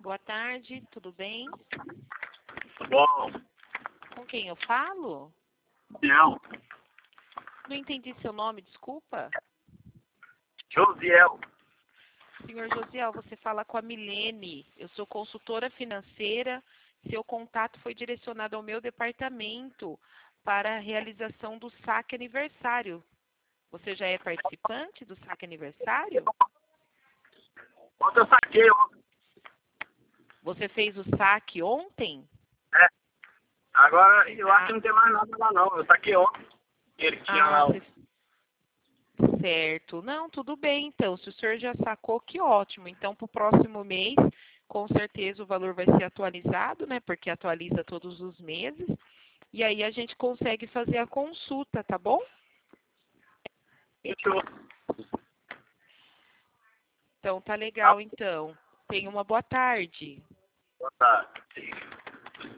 Boa tarde, tudo bem? Bom, Com quem eu falo? não. Não entendi seu nome, desculpa. Josiel. Senhor Josiel, você fala com a Milene. Eu sou consultora financeira. Seu contato foi direcionado ao meu departamento para a realização do saque aniversário. Você já é participante do saque aniversário? Ontem eu saquei, Você fez o saque ontem? né? Agora eu acho que não tem mais nada lá não. Eu saquei ontem. Ele tinha lá o... Certo. Não, tudo bem, então. Se o senhor já sacou, que ótimo. Então, para o próximo mês, com certeza o valor vai ser atualizado, né? Porque atualiza todos os meses. E aí a gente consegue fazer a consulta, tá bom? Fechou. Então, tá legal, então. Tenha uma boa tarde. Boa tarde.